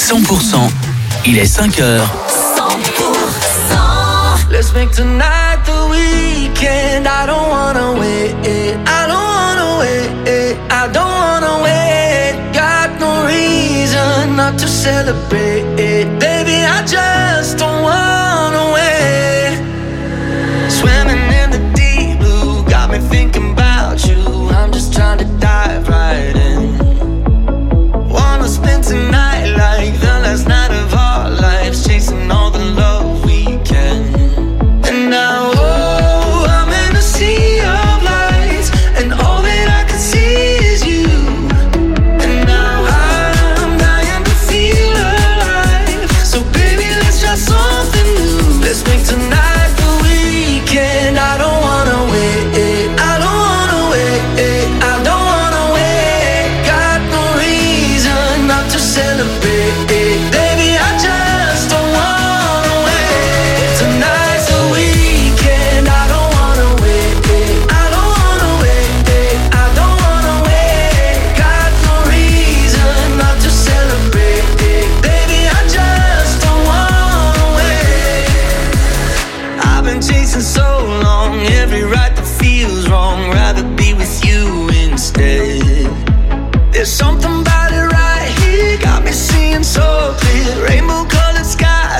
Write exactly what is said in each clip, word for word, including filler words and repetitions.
cent pour cent, il est cinq heures. cent pour cent. Let's make tonight the weekend. I don't wanna wait. I don't wanna wait. I don't wanna wait. Got no reason not to celebrate. Baby, I just don't wanna wait. Swimming in the deep blue, got me thinking about you. I'm just trying to dive right in. Wanna spend tonight like the last night of our lives, chasing all the love we can. And now, oh, I'm in a sea of lights, and all that I can see is you. And now I'm dying to feel alive. So baby, let's try something new. Let's make tonight the weekend. I don't wanna wait. I don't wanna wait. I don't wanna wait. Got no reason not to celebrate. Baby, I just don't wanna wait. Tonight's the weekend. I don't wanna wait. I don't wanna wait. I don't wanna wait. Got no reason not to celebrate. Baby, I just don't wanna wait. I've been chasing so long, every right that feels wrong. Rather be with you instead. There's something about it right here, got me seeing so clear. Rainbow colored skies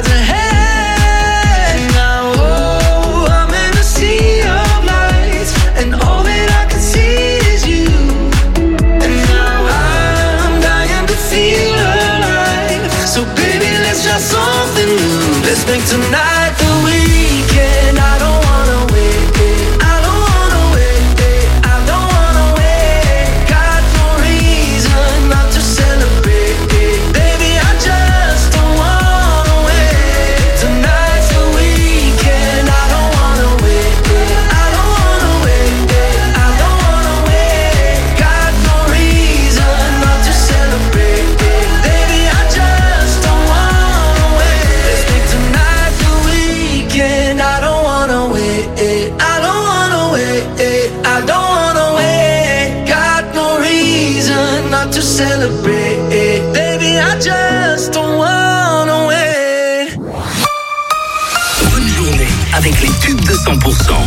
ahead. Now, oh, I'm in a sea of lights, and all that I can see is you. And now I'm dying to feel alive. So baby, let's try something new. Let's make tonight the weekend. I don't wanna wait. I don't wanna wait. I don't wanna wait. Got no reason not to celebrate. Baby, I just don't wanna wait. Tonight's the weekend. I don't wanna wait. I don't wanna wait. I don't wanna wait. Got no reason not to celebrate. Baby, I just don't wanna wait. Let's make tonight the weekend. I don't wanna wait. I don't wanna wait. I don't wanna wait. Got no reason not to celebrate. Baby, I just don't wanna wait. Bonne journée avec les tubes de cent pour cent.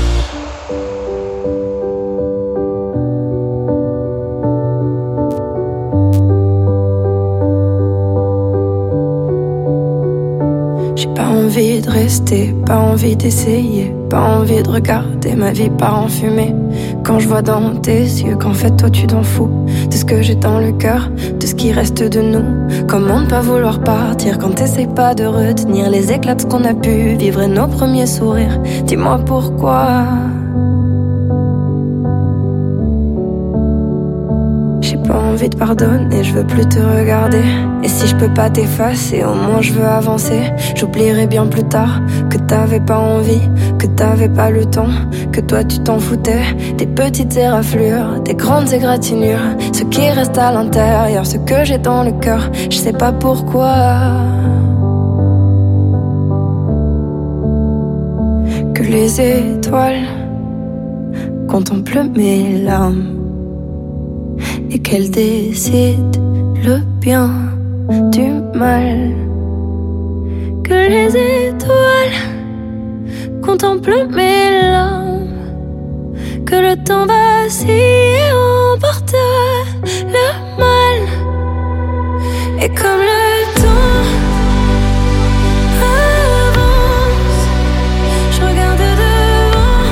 J'ai pas envie de rester, pas envie d'essayer, pas envie de regarder ma vie part en fumée. Quand je vois dans tes yeux qu'en fait toi tu t'en fous de ce que j'ai dans le cœur, de ce qui reste de nous. Comment ne pas vouloir partir quand t'essayes pas de retenir les éclats de ce qu'on a pu vivre et nos premiers sourires. Dis-moi pourquoi. J'ai pas envie de pardonner, je veux plus te regarder. Et si je peux pas t'effacer, au moins je veux avancer. J'oublierai bien plus tard que t'avais pas envie, que t'avais pas le temps, que toi tu t'en foutais. Des petites éraflures, des grandes égratignures, ce qui reste à l'intérieur, ce que j'ai dans le cœur, je sais pas pourquoi. Que les étoiles contemplent mes larmes et qu'elle décide le bien du mal. Que les étoiles contemplent mes larmes, que le temps vacille et emporte le mal. Et comme le temps avance, je regarde devant,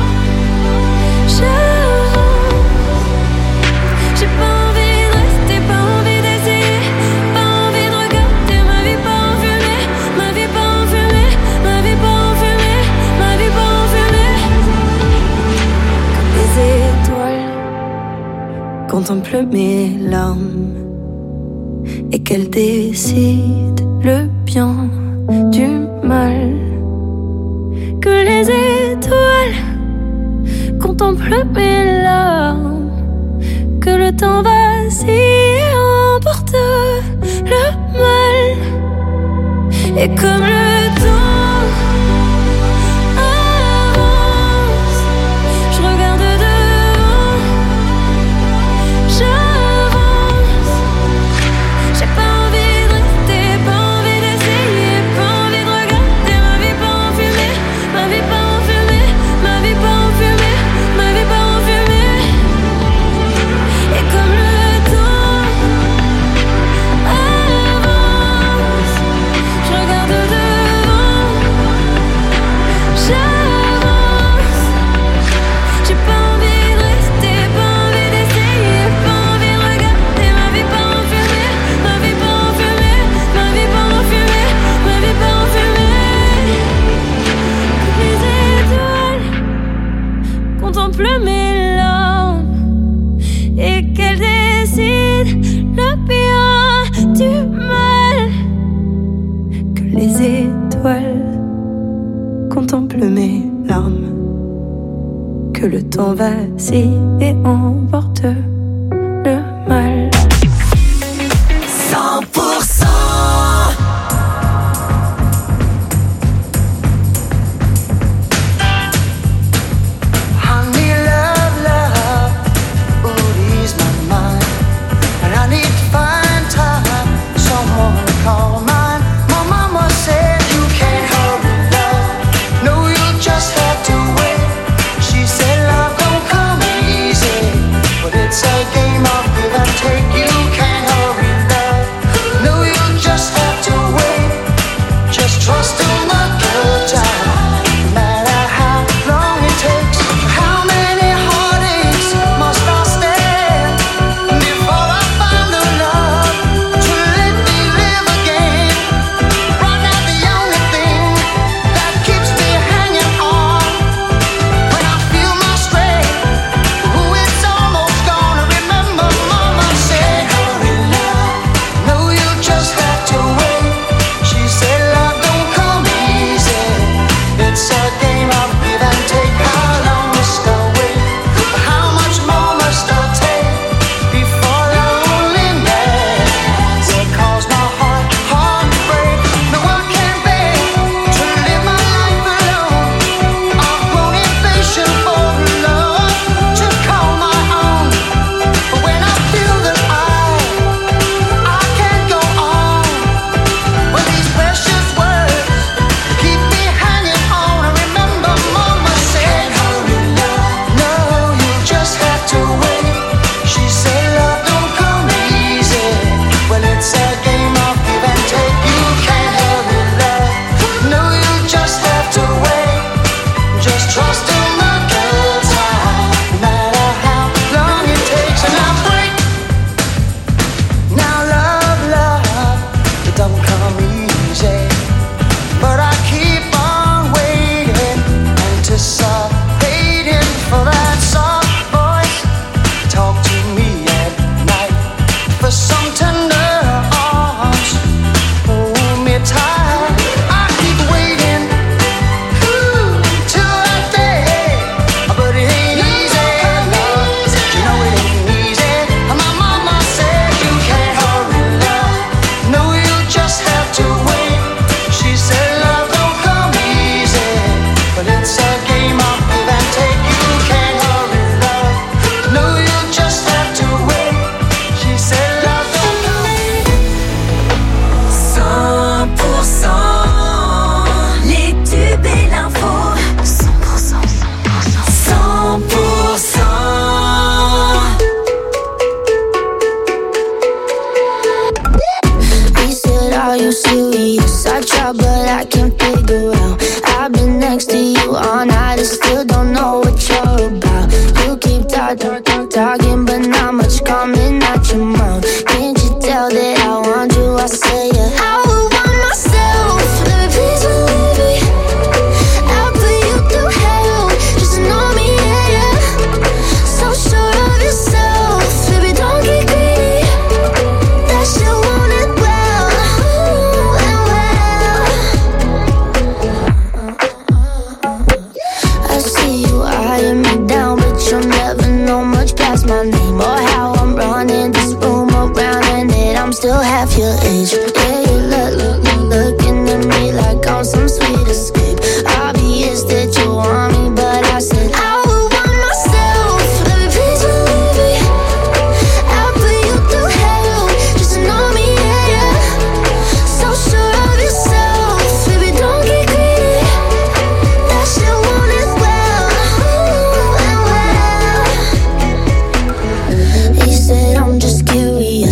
j'avance. J'ai pas envie de rester, pas envie d'essayer, pas envie de regarder ma vie pas en fumée, ma vie pas en fumée, ma vie pas en fumée, ma vie pas en fumée. Comme les étoiles contemplent mes larmes et qu'elles décident le bien du mal. Que les étoiles contemplent mes larmes, que le temps vacille et emporte le mal. Et comme le temps avance, je regarde devant, j'avance. J'ai pas envie de rester. le temps vacille et emporte le mal. cent pour cent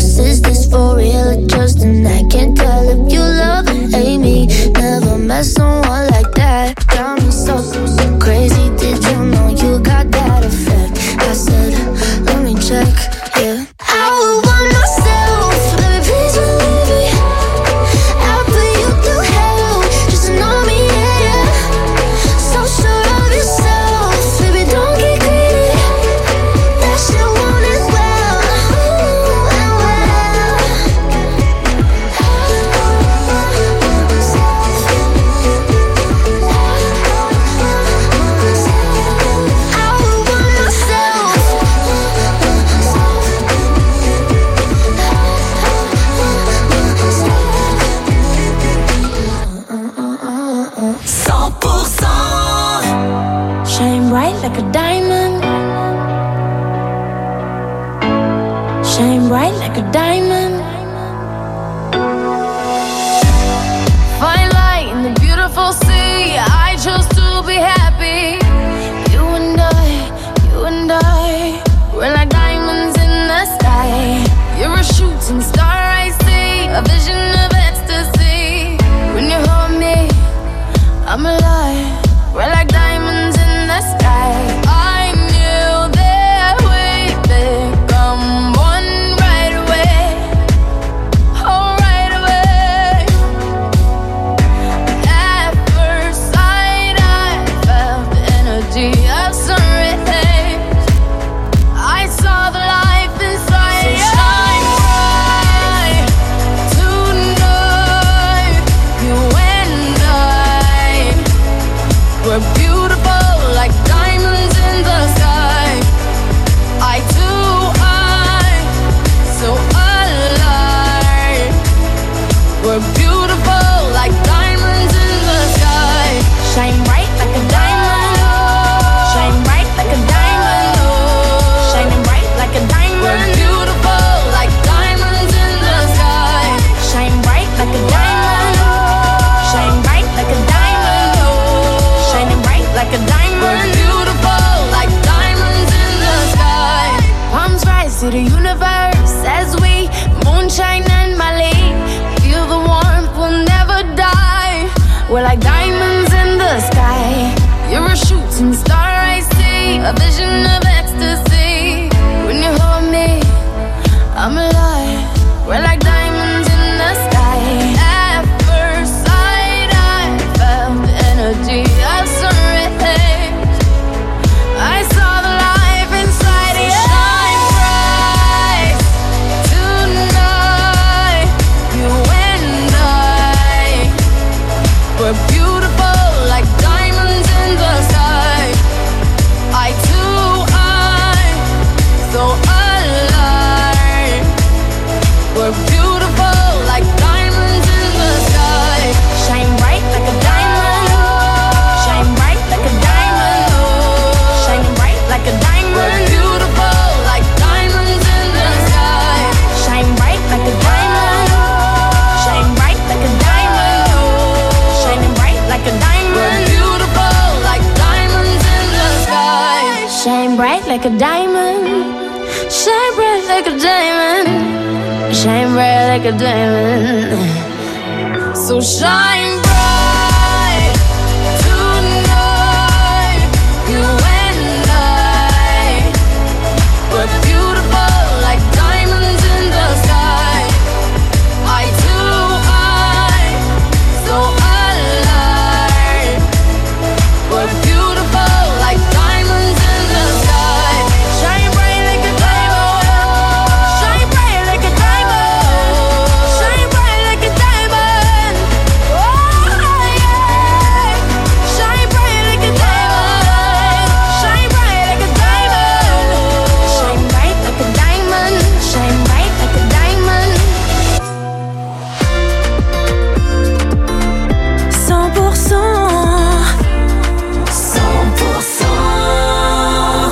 That's like a diamond. Shine bright like a diamond. Shine bright like a diamond. So shine bright tonight. You and I, we're beautiful like diamonds in the sky. Eye to eye, so alive. We're beautiful like diamonds in the sky. Shine bright like a diamond. Shine bright like a diamond. Shine bright like a diamond. Oh yeah. Shine bright like a diamond. Shine bright like a diamond. Shine bright like a diamond. Shine bright like a diamond. cent pour cent. cent pour cent.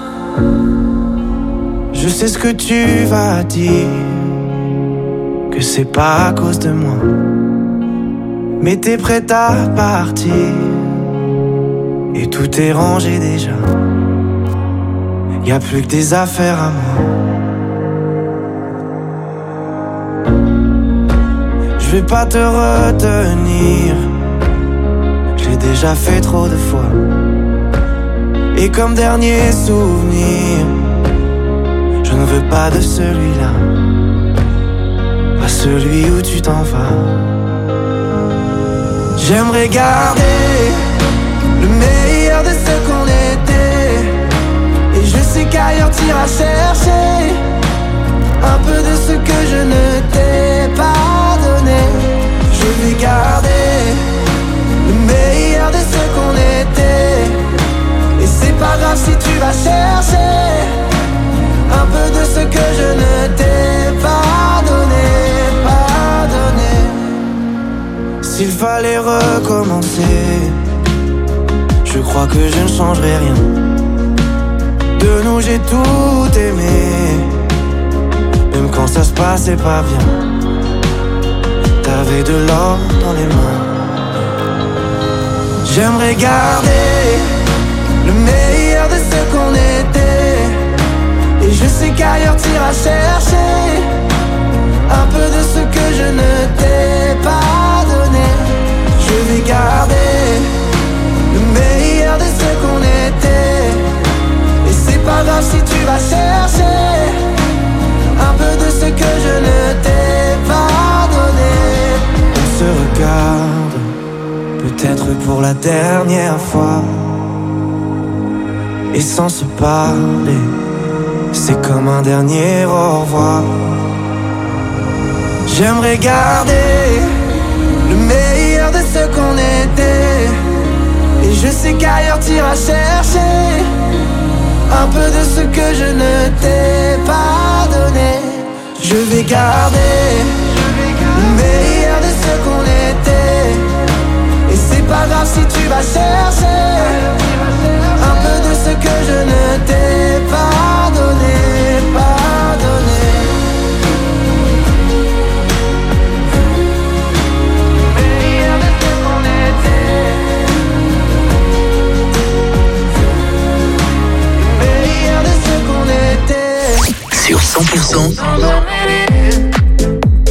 Je sais ce que tu vas dire, que c'est pas à cause de moi, mais t'es prête à partir, et tout est rangé déjà. Y'a plus que des affaires à moi. Je vais pas te retenir, j'ai déjà fait trop de fois. Et comme dernier souvenir, je ne veux pas de celui-là, pas celui où tu t'en vas. J'aimerais garder le meilleur de ce qu'on était, et je sais qu'ailleurs t'iras chercher un peu de ce que je ne t'ai pas donné. Je vais garder le meilleur de ce qu'on était, et c'est pas grave si tu vas chercher un peu de ce que je ne t'ai pas donné, pas donné. S'il fallait recommencer, je crois que je ne changerai rien. De nous j'ai tout aimé, même quand ça se passait pas bien. T'avais de l'or dans les mains. J'aimerais garder le meilleur de ce qu'on était, et je sais qu'ailleurs t'iras chercher un peu de ce que je ne t'ai pas donné. Je vais garder le meilleur de ce qu'on était, et c'est pas grave si tu vas chercher un peu de ce que je ne t'ai pas donné. On se regarde, peut-être pour la dernière fois, et sans se parler, c'est comme un dernier au revoir. J'aimerais garder le meilleur de ce qu'on était, et je sais qu'ailleurs t'iras chercher un peu de ce que je ne t'ai pas donné. Je vais garder le meilleur de ce qu'on était, et c'est pas grave si tu vas chercher un peu de ce que je ne t'ai pas donné, pas donné. Le meilleur de ce qu'on était, le meilleur de ce qu'on était. Sur cent pour cent,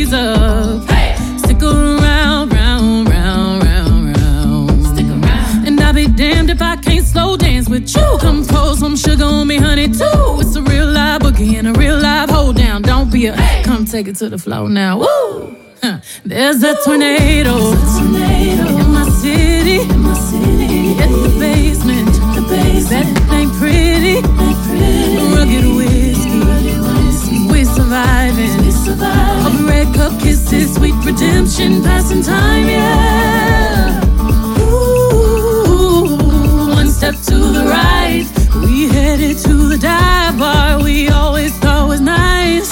keys up. Hey. Stick around, round, round, round, round. Stick around. And I'll be damned if I can't slow dance with you. Come pour some sugar on me, honey, too. It's a real live boogie and a real live hold down. Don't be a hey. Come take it to the floor now. Woo! Huh. There's a tornado, There's a tornado in my city, in my city. In the basement, the basement. That ain't pretty, ain't pretty. Rugged whiskey, rugged whiskey. We surviving, we surviving. Of red cup kisses, sweet redemption, passing time, yeah. Ooh, one step to the right, we headed to the dive bar we always thought was nice.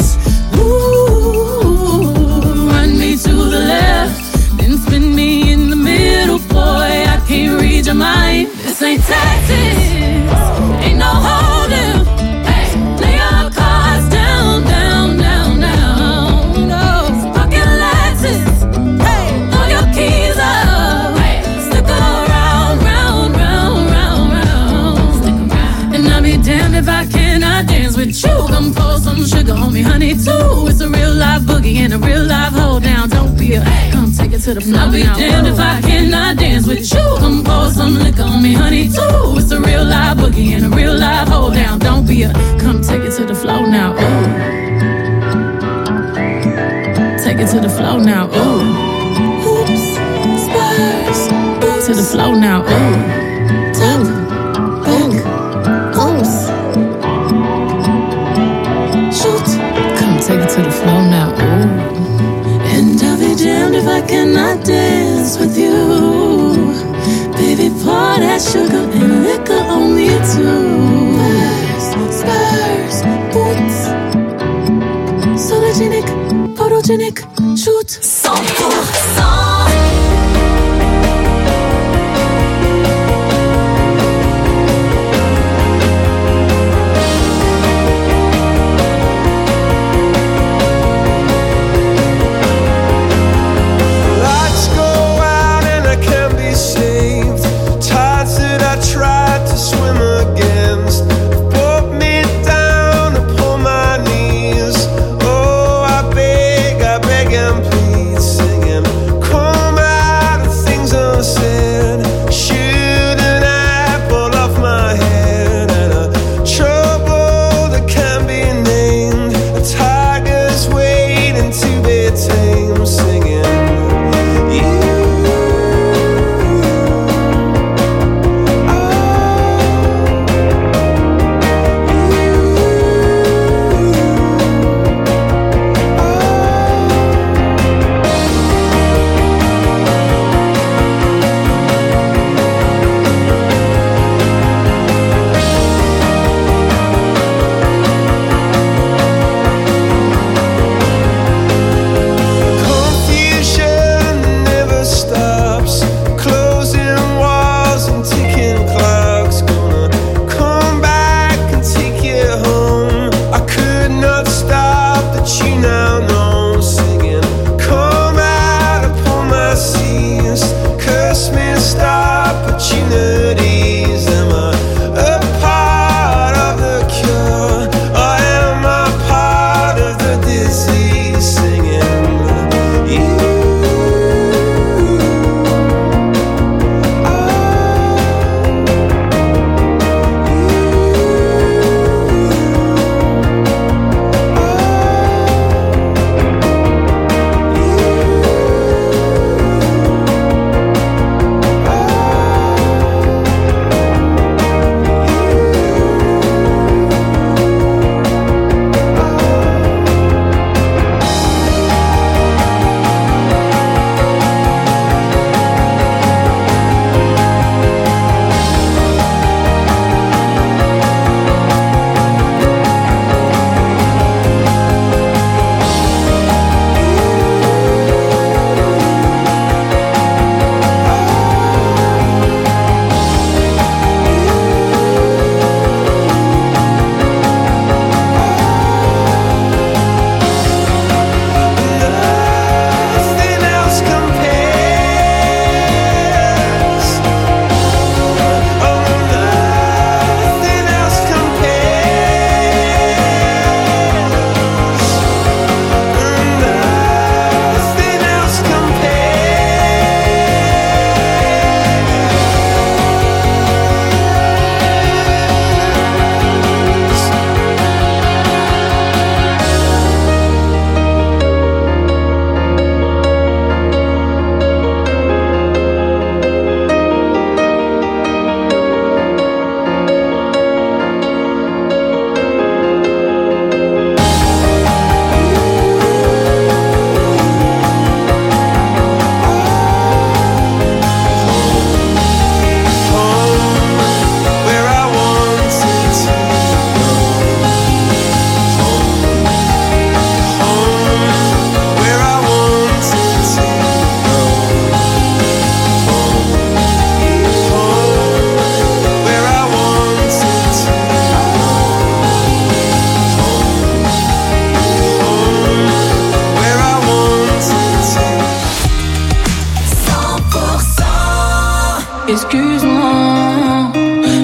Ooh, run me to the left, then spin me in the middle, boy, I can't read your mind. This ain't Texas, ain't no hold'em. Hey, lay your cards down, down, down, down. No, fucking Lexus. Hey, throw your keys up. Hey, stick around, round, round, round, round. Stick around. And I'll be damned if I cannot dance with you. Come pour some sugar on me, honey, too. It's a real live boogie and a real live hold down. Don't be a come take it to the floor. I'll be damned if I cannot dance with you. Come pour some liquor on me, honey, too. It's a real live boogie and a real live hold down. Don't be a come take it to the floor now. Ooh. Take it to the floor now. Ooh. Hoops, spurs, boots. To the floor now. Ooh. Top, back, oops. Shoot. Come take it to the floor now. Ooh. And I'll be damned if I cannot dance with you. Baby, pour that sugar and liquor on me too. Spurs, spurs, boots. Sologenic, photogenic, shoot. cent pour cent. Please sing him.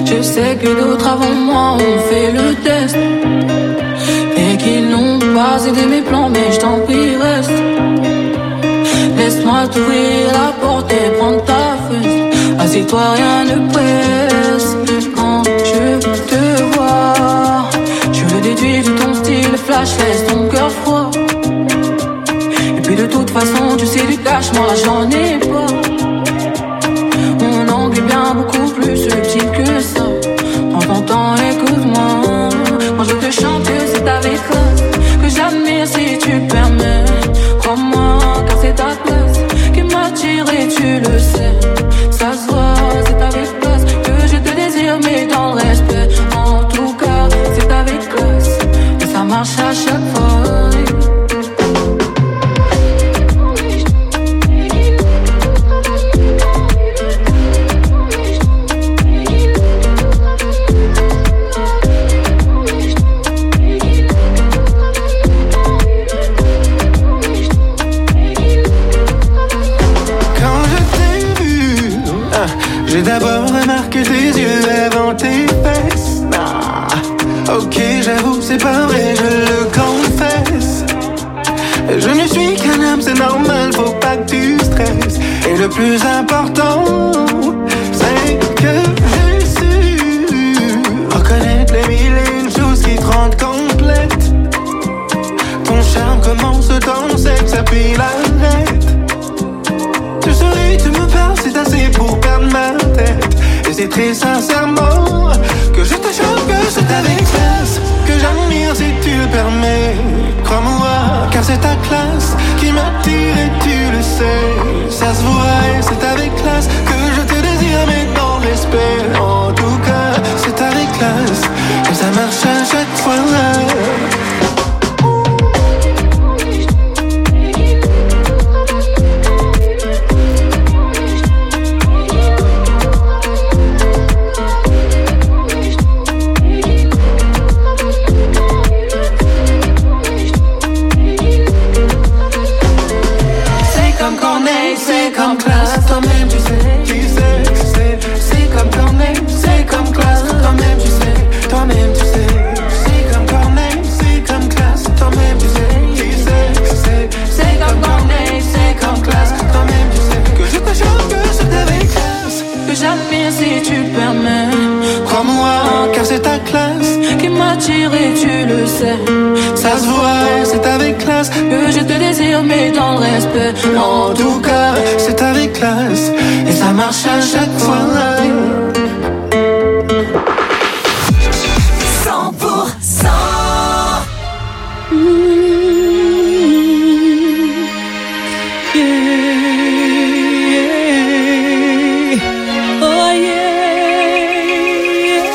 Je sais que d'autres avant moi ont fait le test et qu'ils n'ont pas aidé mes plans, mais je t'en prie reste. Laisse-moi t'ouvrir la porte et prendre ta fesse. Assieds-toi, rien ne presse. Quand je te vois, je le déduis de ton style flash, laisse ton cœur froid. Et puis de toute façon, tu sais du cash, moi j'en ai pas. Mon angle est bien beaucoup plus subtil que ça. Prends ton temps, écoute-moi. Quand je te chante, c'est avec classe que j'admire si tu le permets. Crois-moi, car c'est ta classe qui m'attire et tu le sais. Ça se voit, c'est avec classe que je te désire, mais dans le respect. En tout cas, c'est avec classe et ça marche à chaque fois. J'ai d'abord remarqué tes yeux avant tes fesses. Ah, ok, j'avoue, c'est pas vrai, je le confesse. Je ne suis qu'un homme, c'est normal, faut pas que tu stresses. Et le plus important, c'est que j'ai su reconnaître les mille et une choses qui te rendent complète. Ton charme commence dans sexe, puis l'arrête. Tu souris, tu me parles, c'est assez pour perdre ma tête. Et c'est très sincèrement que je te chante, que c'est avec classe que j'admire si tu le permets. Crois-moi, car c'est ta classe qui m'attire et tu le sais. Ça se voit et c'est avec classe que je te désire, mais dans le respect. En tout cas, c'est avec classe et ça marche à chaque fois. Et tu le sais, ça se voit, c'est avec classe que je te désire, mais dans le respect. En tout cas, c'est avec classe et ça marche à chaque fois. cent pour cent. Mmh, yeah. Oh yeah,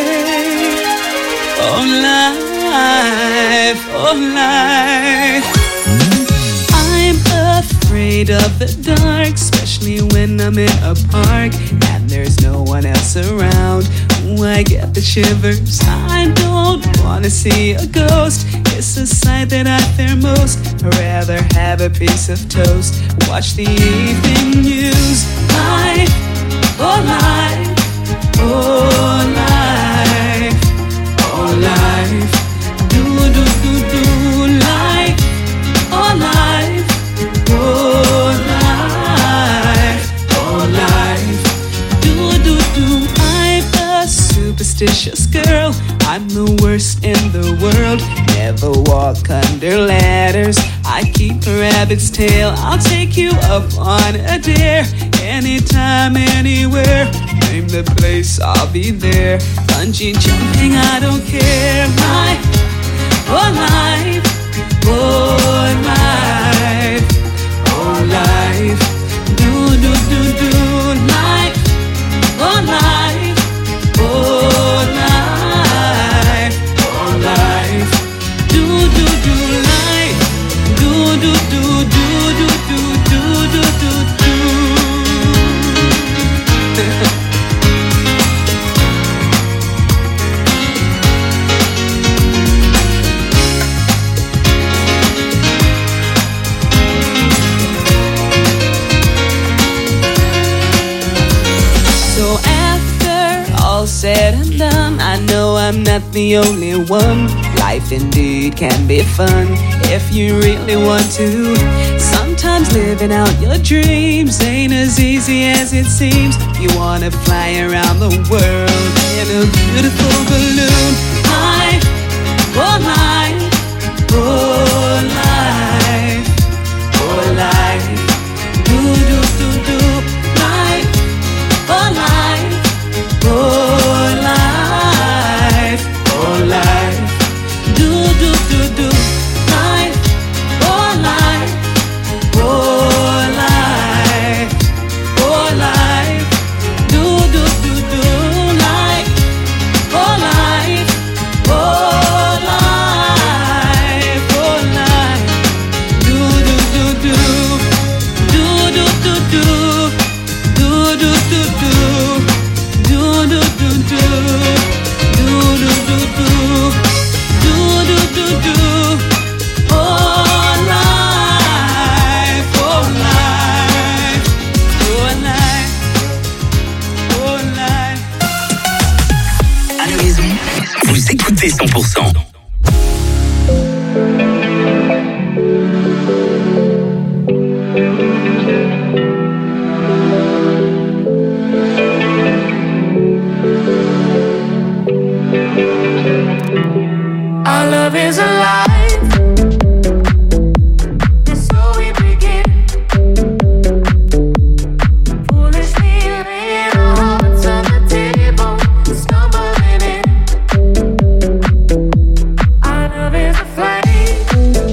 yeah. Oh life, oh life. I'm afraid of the dark, especially when I'm in a park and there's no one else around. Ooh, I get the shivers. I don't wanna see a ghost. It's a sight that I fear most. I'd rather have a piece of toast, watch the evening news. Life, oh life, oh life, oh life. Do do do do life, oh life, oh life, oh life. Do do do. I'm a superstitious girl. I'm the worst in the world. Never walk under ladders. I keep a rabbit's tail. I'll take you up on a dare. Anytime, anywhere. Name the place, I'll be there. Bungee jumping, I don't care. My, oh life, oh life, oh life. Do, do, do, do, life, oh life, oh life, oh life. Do, do, do, life. Do, do, do, do, do, do, do, do, do, do. said and done, I know I'm not the only one. Life indeed can be fun if you really want to. Sometimes living out your dreams ain't as easy as it seems. You wanna fly around the world in a beautiful balloon. Life, oh life, oh life, oh life. Do, do, do, do. Life, oh life, oh life, oh life. Do, do, do, do. Life, oh life, oh life, oh life. Do, do, do, do. Life, oh life, oh life, oh life. Do, do, do, do. Do, do, do, do. Do, do, do, do. Do, do, do, do. Do, do, do, do. Do, do, do, do. Oh life, oh life, oh life, oh life. À la maison, vous écoutez cent pour cent. Our love is alive. And so we begin. Foolishly laying our hearts on the table, stumbling in. Our love is a flame,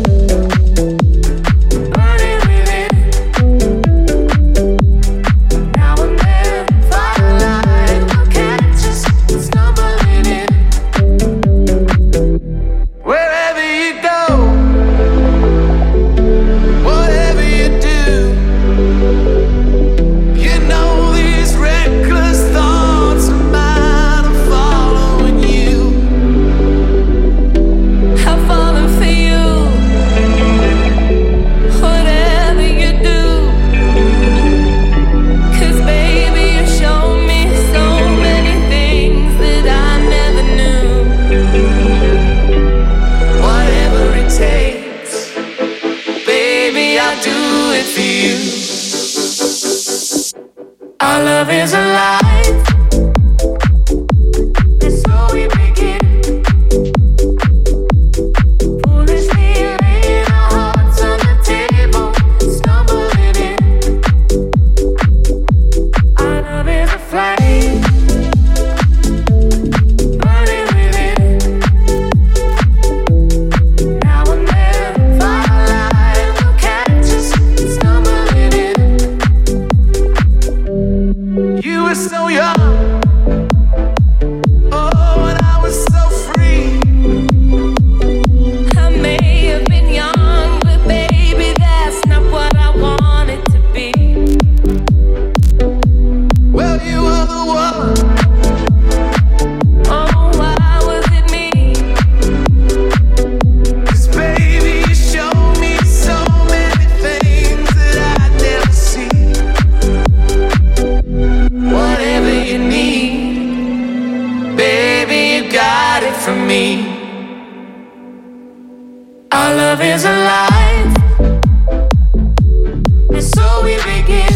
burning within. Now and then, firelight will catch us stumbling in. Wherever you go, whatever you do, you know these reckless thoughts of mine are following you. I've fallen for you. Whatever you do, 'cause baby you showed me so many things that I never knew. Whatever it takes, baby, I'll do it for you. Our love is alive. And so we begin. Foolishly laying our hearts on the table, stumbling in. Our love is a flame, burning within. Now and then, firelight will catch us stumbling in. You were so young, oh, and I was so free. I may have been young, but baby, that's not what I wanted to be. Well, you were the one. Oh, why was it me? 'Cause baby, you showed me so many things that I'd never see. Whatever you need, baby, you got it from me. Our love is alive. And so we begin.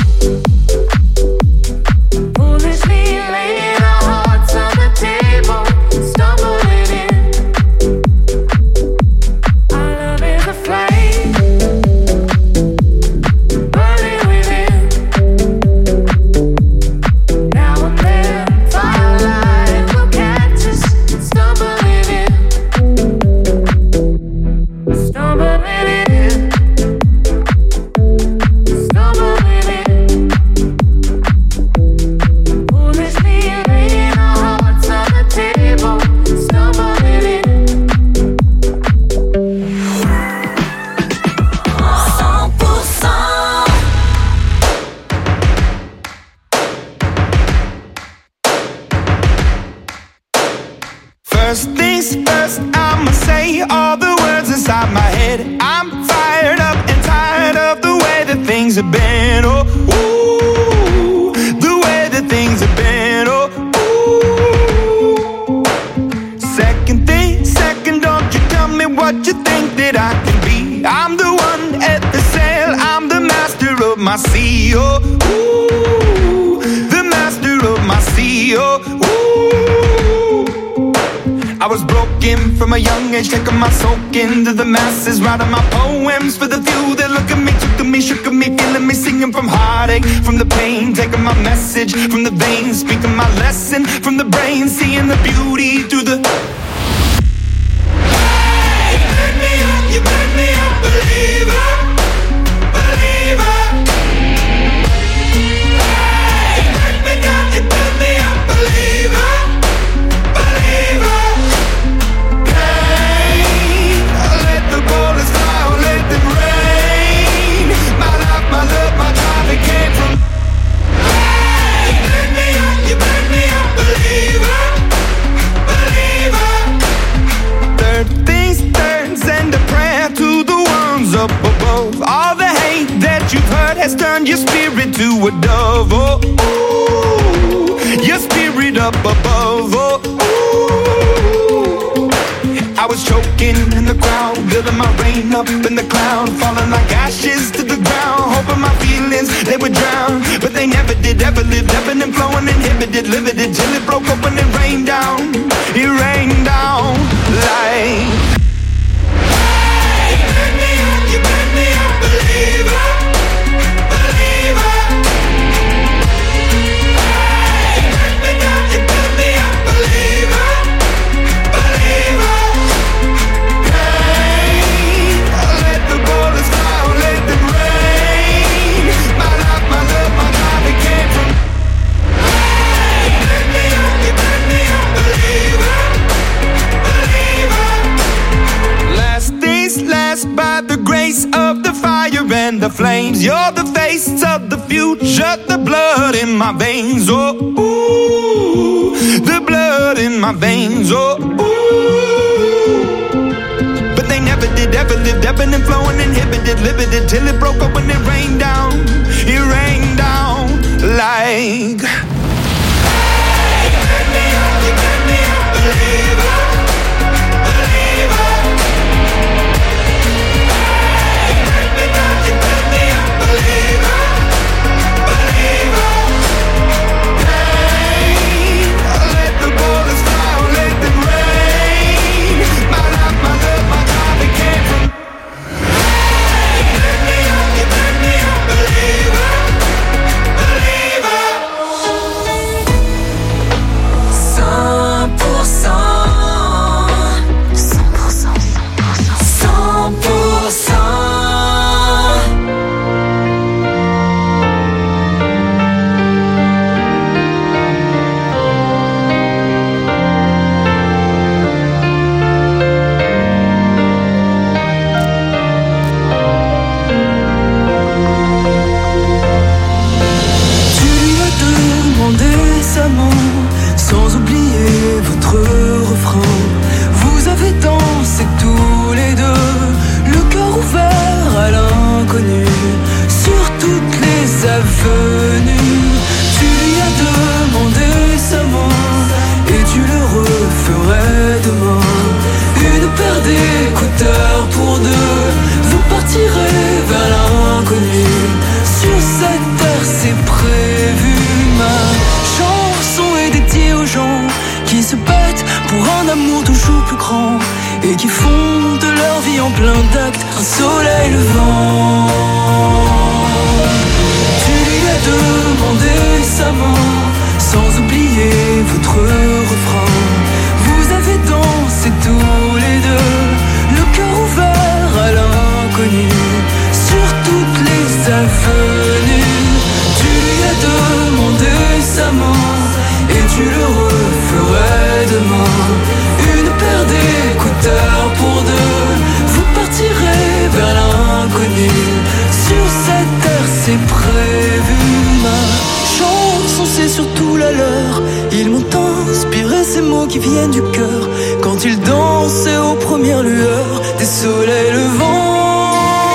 Foolishly laying our hearts on the table, stumbling in. Our love is a flame, burning within. Now and then, firelight will catch us stumbling in. Stumbling in. Stumbling in. Foolishly laying our hearts on the table, stumbling in. cent pour cent. First things first, I'ma say all the words inside my head. I'm fired up and tired of the way that things have been. Oh, ooh, the way that things have been. Oh, ooh. that I can be. I'm the one at the sail, I'm the master of my sea. Oh, ooh, the master of my sea. Oh, ooh. I was broken from a young age, taking my soak into the masses, writing my poems for the few that look at me, took at me, shook at me, feeling me, singing from heartache, from the pain, taking my message from the veins, speaking my lesson from the brain, seeing the beauty through the. Hey, you burn me up, you burn me up, believer, believer. Hey, you burn me down, you burn me up, believer. Up above, all the hate that you've heard has turned your spirit to a dove. Oh, ooh, your spirit up above. Oh, ooh. I was choking in the crowd, building my rain up in the cloud, falling like ashes to the ground, hoping my feelings they would drown, but they never did. Ever lived, ebbing and flowing, inhibited, limited, till it broke up and it rained down. It rained down like. You burn me up, believer, believer. Hey, you burn me down, you burn me up, believer, believer. Hey, let the bullets fly, let them rain. My life, my love, my life, it came from. Hey, you burn me up, you burn me up, believer, believer. Last days last by the grace of the fire and the flames. You're the face of the future, the blood in my veins. Oh, ooh, the blood in my veins. Oh, ooh. But they never did, ever lived, ebbing and flowing, inhibited, limited, till it broke up and it rained down. It rained down like. Hey, you burn me up, you burn me up, believer, believer. Believer, believer. Hey, let the bullets fly, let them rain. My life, my love, my life, it came from. Hey, you burn me up, you burn me up, believer, believer. cent pour cent, cent pour cent, cent pour cent. Sans oublier votre refrain, vous avez dansé tous les deux, le cœur ouvert à l'inconnu, sur toutes les avenues. Tu lui as demandé sa main, et tu le referais demain. Une paire d'écouteurs pour deux, vous partirez vers l'inconnu. Sur cette terre c'est prévu, ma chanson est dédiée aux gens qui se battent pour un amour toujours plus grand et qui font de leur vie en plein d'actes un soleil levant. Tu lui as demandé sa main, sans oublier votre refrain. Vous avez dansé tous les deux, le cœur ouvert à l'inconnu, sur toutes les avenues. Tu lui as demandé sa main, et tu le referais demain. Une paire d'écouteurs pour deux, vous partirez vers l'inconnu. Sur cette terre c'est prévu, ma chanson c'est surtout la leur. Ils m'ont inspiré ces mots qui viennent du cœur, quand ils dansaient aux premières lueurs des soleils levants.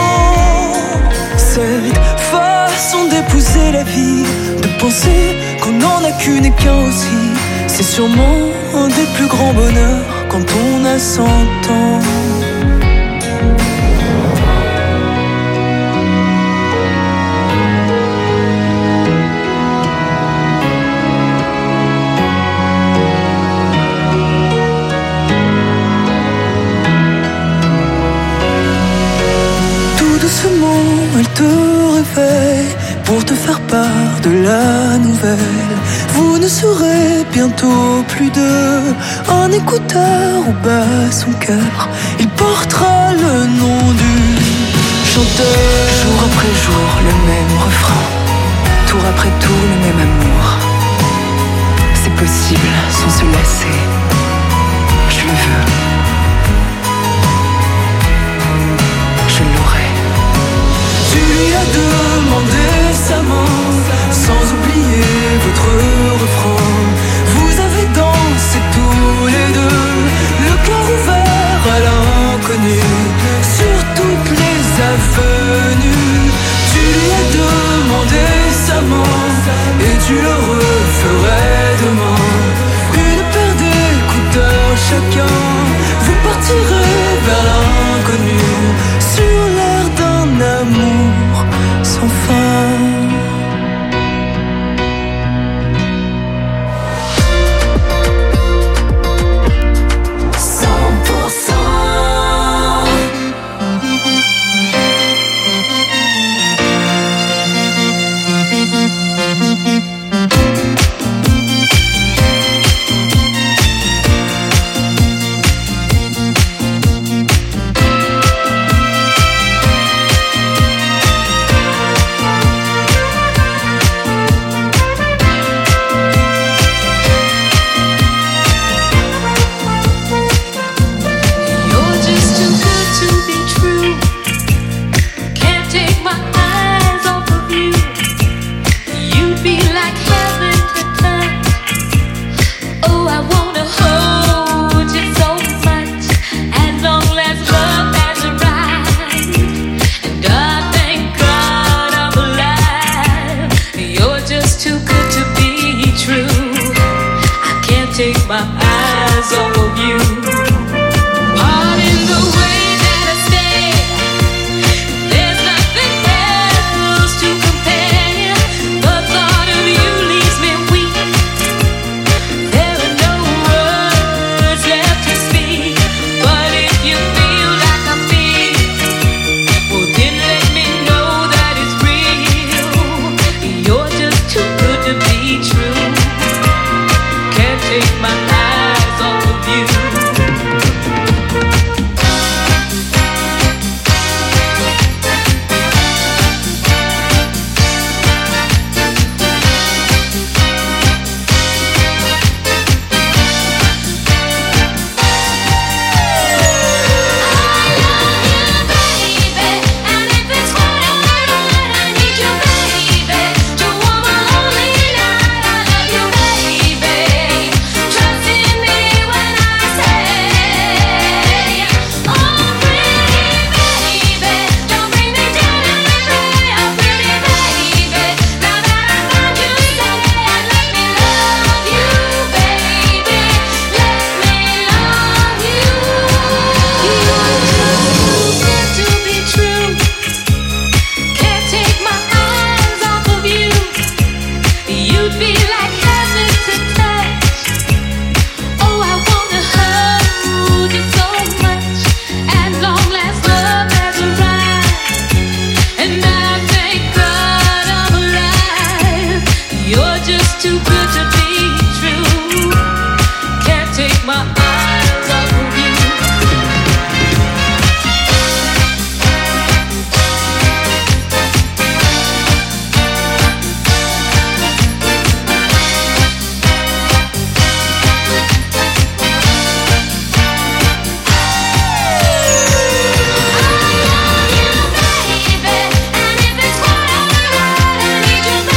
Cette façon d'épouser la vie, de penser qu'on n'en a qu'une et qu'un aussi, c'est sûrement un des plus grands bonheurs quand on a cent ans. fait pour te faire part de la nouvelle. Vous ne serez bientôt plus deux. Un écouteur au bas son cœur, il portera le nom du chanteur. Jour après jour le même refrain, tour après tour le même amour. C'est possible sans se lasser, je le veux, je l'aurai. Tu lui as demandé sa main, sans oublier votre refrain. Vous avez dansé tous les deux, le cœur ouvert à l'inconnu, sur toutes les avenues. Tu lui as demandé sa main, et tu le referais demain. Une paire d'écouteurs chacun, vous partirez vers l'inconnu, sur l'air d'un amour sans fin.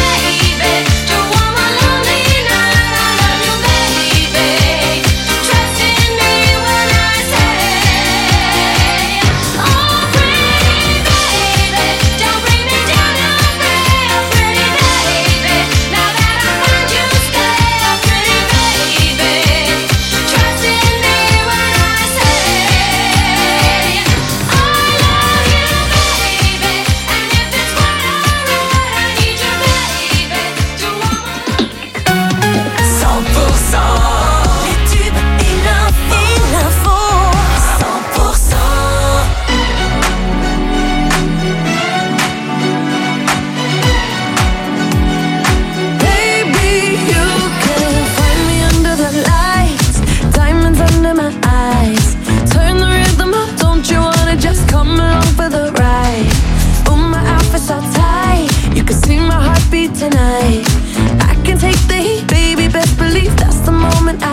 Trust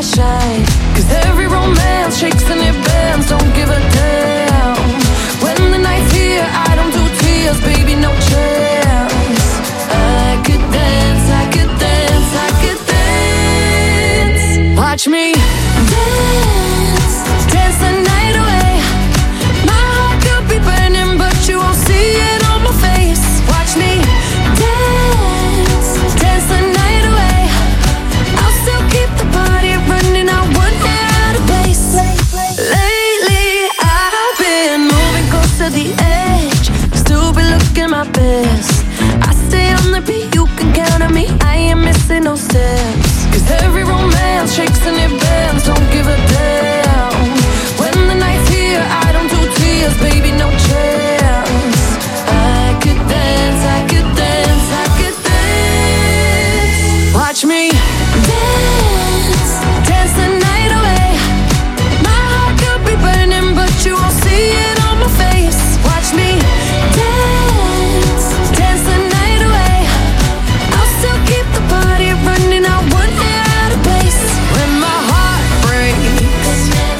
shine. Cause every romance shakes and it bends, don't give a damn. When the night's here, I don't do tears, baby, no chance. I could dance, I could dance, I could dance. Watch me dance, dance the night away. My heart could be burning, but you won't see it on my face. Watch me dance, dance the night away. I'll still keep the party running, I wouldn't get out of place. Lately I've been moving close to the edge, still be looking my best. I stay on the beat, you can count on me, I ain't missing no steps. Cause every romance shakes and it bends, don't give a damn. When the night's here, I don't do tears, baby, no chance. I could dance, I could dance, I could dance. Watch me dance, dance the night away. My heart could be burning, but you won't see it on my face. Watch me dance, dance the night away. I'll still keep the party running, I wouldn't get out of place. When my heart breaks,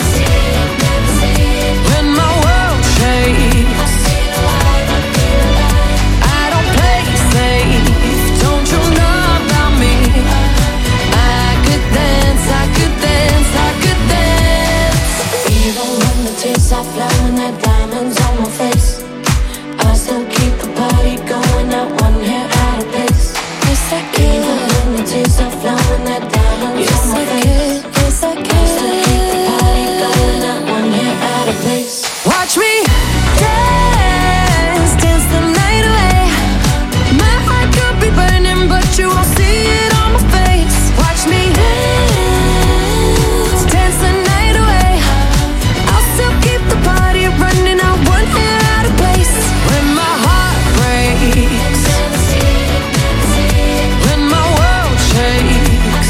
when my world shakes, I don't play safe, don't you know about me? I could dance, I could dance, I could dance. Even when the tears start flowing, that diamonds on my face, I still keep the party going, not one hair out of place. Yes, I can. Even when the tears start flowing, that diamonds on my face, yes, I can. I still keep the party going, not one hair out of place. Watch me dance, dance the night away. My heart could be burning, but you won't see it on my face. Watch me dance, dance the night away. I'll still keep the party running, I wouldn't get out of place. When my heart breaks, when my world shakes,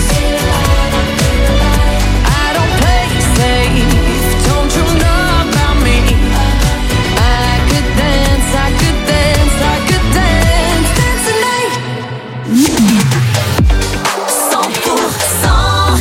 I don't play safe, don't you know about me? I could dance, I could dance, I could dance, dance the night. cent pour cent.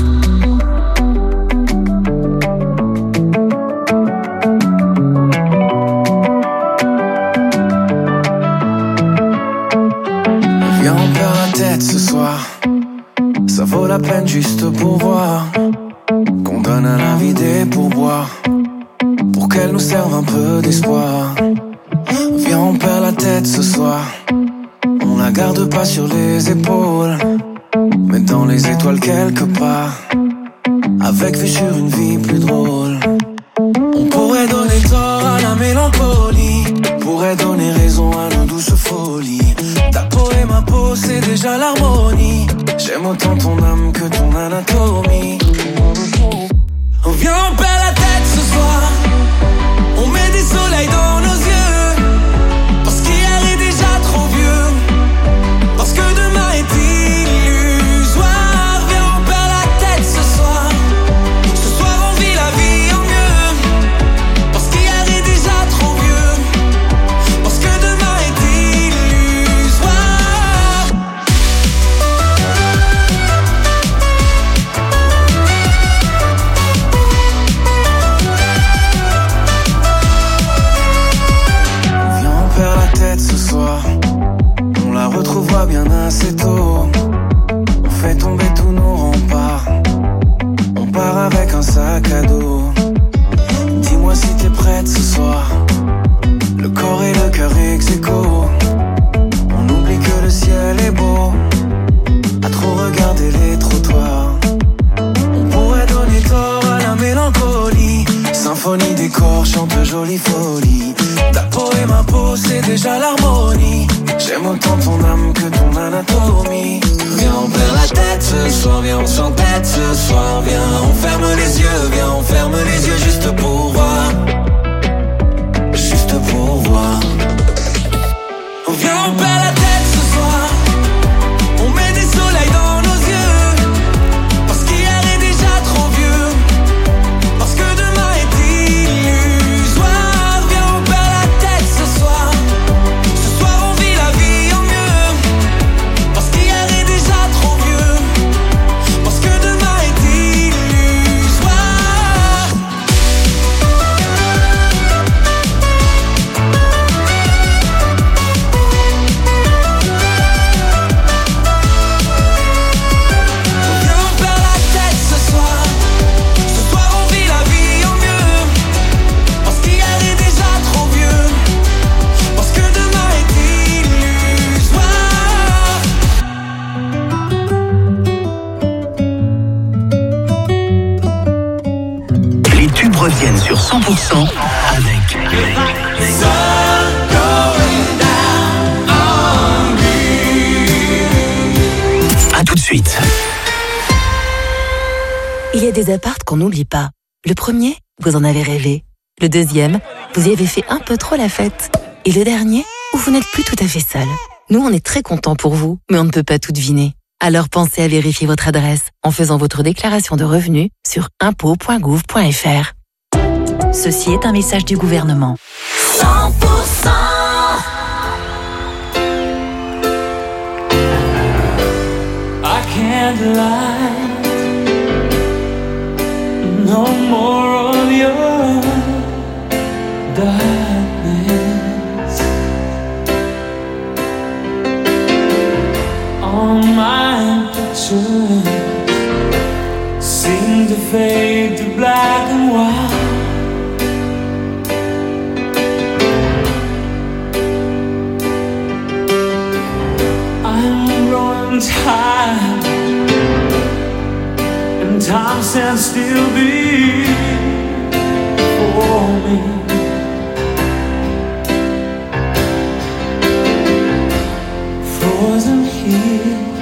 Viens, on perd la tête ce soir. Ça vaut la peine juste pour voir qu'on donne à la vie des pourboires pour qu'elle nous serve un peu d'espoir. Viens, on perd la tête ce soir. On la garde pas sur les épaules, mais dans les étoiles quelque part, avec vue sur une vie plus drôle. On pourrait donner tort à la mélancolie, pourrait donner raison à nos douces folies. Ta peau et ma peau, c'est déjà l'harmonie. J'aime autant ton âme que ton anatomie. On vient, on perd la tête ce soir. On met des soleils dans nos yeux, parce qu'hier est déjà trop vieux, parce que demain est illusoire. Viens, on perd la tête ce soir. Ce soir on vit la vie en mieux, parce qu'hier est déjà trop vieux, parce que demain est illusoire. Viens, on perd la tête ce soir. On la retrouvera bien assez tôt. On fait tomber tous nos remparts. On part avec un sac à dos. Dis-moi si t'es prête ce soir. Le corps et le cœur ex aequo. On oublie que le ciel est beau, à trop regarder les trottoirs. On pourrait donner tort à la mélancolie. Symphonie des corps chante jolie folie. Ta peau et ma peau, c'est déjà l'harmonie. J'aime autant ton âme que ton anatomie. Viens, on perd la tête ce soir. Viens, on s'entête ce soir. Viens, on ferme les yeux. Viens, on ferme les yeux juste pour voir. Juste pour voir. Viens, on perd la tête ce soir. On met des soleils dans nos yeux, parce qu'hier est déjà trop vieux, parce que demain est illusoire. Viens, on perd la tête ce soir. Ce soir on vit la vie en mieux, parce qu'hier est déjà trop vieux, parce que demain est illusoire. reviennent sur cent pour cent avec... A tout de suite. Il y a des apparts qu'on n'oublie pas. Le premier, vous en avez rêvé. Le deuxième, vous y avez fait un peu trop la fête. Et le dernier, où vous n'êtes plus tout à fait seul. Nous, on est très contents pour vous, mais on ne peut pas tout deviner. Alors pensez à vérifier votre adresse en faisant votre déclaration de revenus sur impôts point gouv point f r. Ceci est un message du gouvernement. cent pour cent I can't lie. No more of your darkness on my picture seem to fade to black and white. I'm growing tired, and time stands still before me. Frozen here